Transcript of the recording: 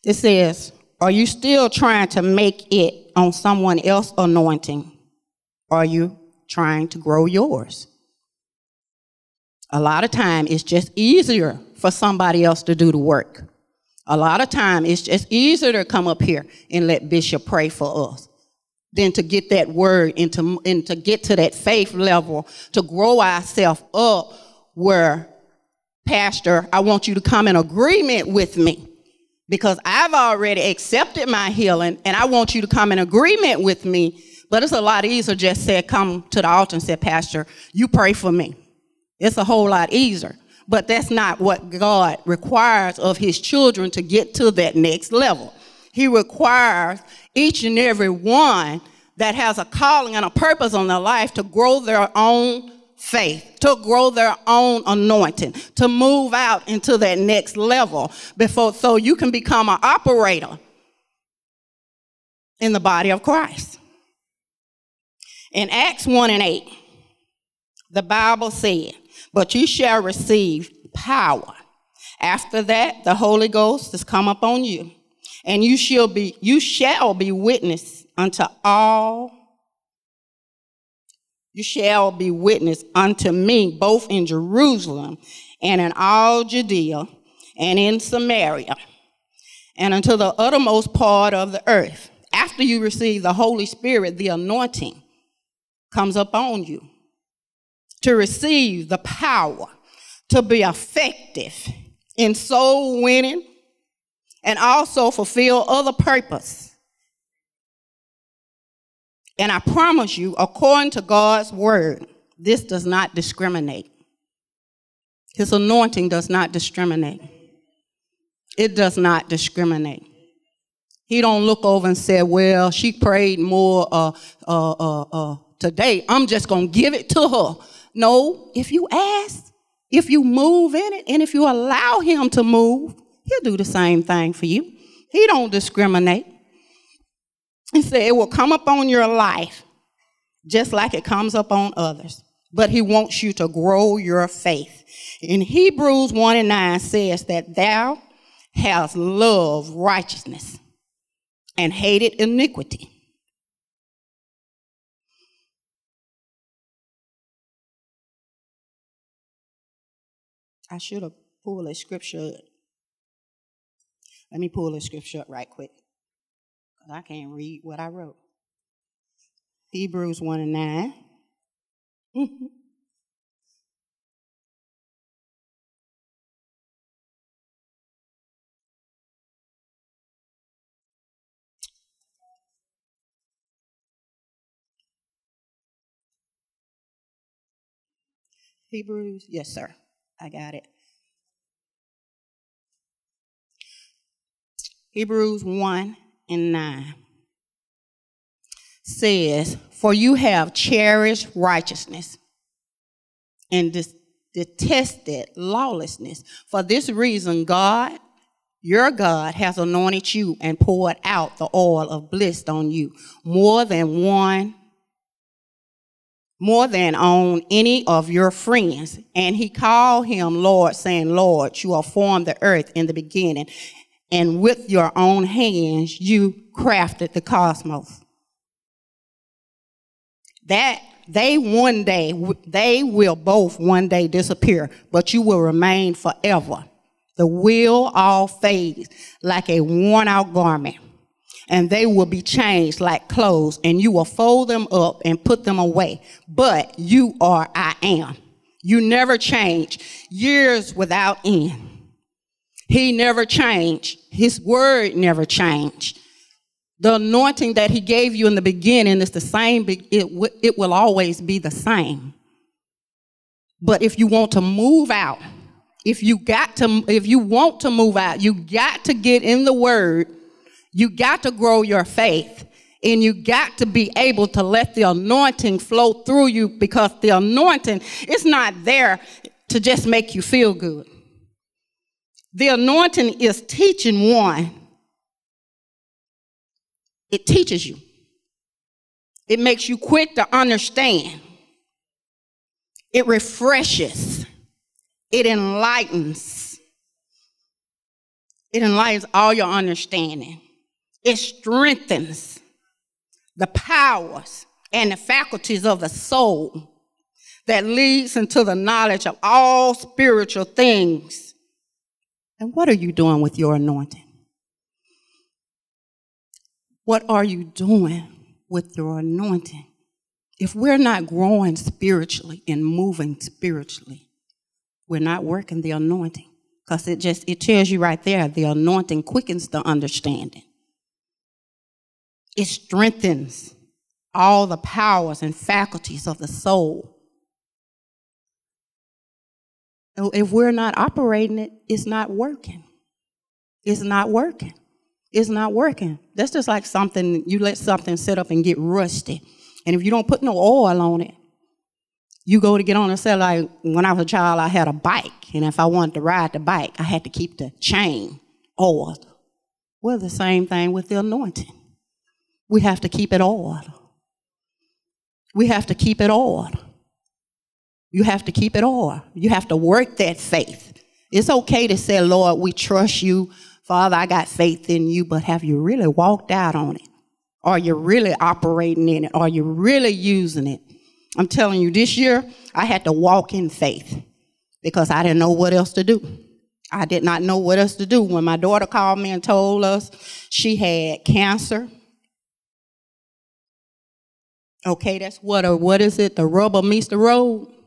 It says, are you still trying to make it on someone else's anointing? Or are you trying to grow yours? A lot of time it's just easier for somebody else to do the work. A lot of time it's just easier to come up here and let Bishop pray for us than to get that word and to get to that faith level, to grow ourselves up where, Pastor, I want you to come in agreement with me because I've already accepted my healing and I want you to come in agreement with me. But it's a lot easier just say, come to the altar and say, Pastor, you pray for me. It's a whole lot easier. But that's not what God requires of his children to get to that next level. He requires each and every one that has a calling and a purpose on their life to grow their own faith, to grow their own anointing, to move out into that next level so you can become an operator in the body of Christ. In Acts 1:8, the Bible said, but you shall receive power. After that, the Holy Ghost has come upon you, and you shall be witness unto all. You shall be witness unto me, both in Jerusalem and in all Judea and in Samaria, and unto the uttermost part of the earth. After you receive the Holy Spirit, the anointing comes upon you to receive the power to be effective in soul winning and also fulfill other purpose. And I promise you, according to God's word, this does not discriminate. His anointing does not discriminate. It does not discriminate. He don't look over and say, well, she prayed more today. I'm just going to give it to her. No, if you ask, if you move in it, and if you allow him to move, he'll do the same thing for you. He don't discriminate. He said it will come upon your life just like it comes upon others. But he wants you to grow your faith. In Hebrews 1:9 says that thou hast loved righteousness and hated iniquity. I should have pulled a scripture. Let me pull a scripture up right quick, because I can't read what I wrote. Hebrews 1:9. Hebrews, yes, sir. I got it. Hebrews 1:9 says, for you have cherished righteousness and detested lawlessness. For this reason, God, your God, has anointed you and poured out the oil of bliss on you more than on any of your friends. And he called him Lord, saying, Lord, you have formed the earth in the beginning, and with your own hands you crafted the cosmos. That they will both one day disappear, but you will remain forever. The will all fade like a worn out garment, and they will be changed like clothes, and you will fold them up and put them away. But you are I am. You never change, years without end. He never changed. His word never changed. The anointing that he gave you in the beginning is the same. It will always be the same. But if you want to move out, if you want to move out, you got to get in the word. You got to grow your faith, and you got to be able to let the anointing flow through you, because the anointing is not there to just make you feel good. The anointing is teaching one. It teaches you. It makes you quick to understand. It refreshes. It enlightens. It enlightens all your understanding. It strengthens the powers and the faculties of the soul that leads into the knowledge of all spiritual things. And what are you doing with your anointing? What are you doing with your anointing? If we're not growing spiritually and moving spiritually, we're not working the anointing. Because it tells you right there, the anointing quickens the understanding. It strengthens all the powers and faculties of the soul. If we're not operating it, it's not working. It's not working. It's not working. That's just like something, you let something sit up and get rusty. And if you don't put no oil on it, you go to get on and say, like, when I was a child, I had a bike. And if I wanted to ride the bike, I had to keep the chain oiled. Well, the same thing with the anointing. We have to keep it oiled. We have to keep it oiled. You have to keep it oiled. You have to work that faith. It's okay to say, Lord, we trust you. Father, I got faith in you, but have you really walked out on it? Are you really operating in it? Are you really using it? I'm telling you, this year, I had to walk in faith because I didn't know what else to do. I did not know what else to do. When my daughter called me and told us she had cancer. Okay, that's what is it? The rubber meets the road.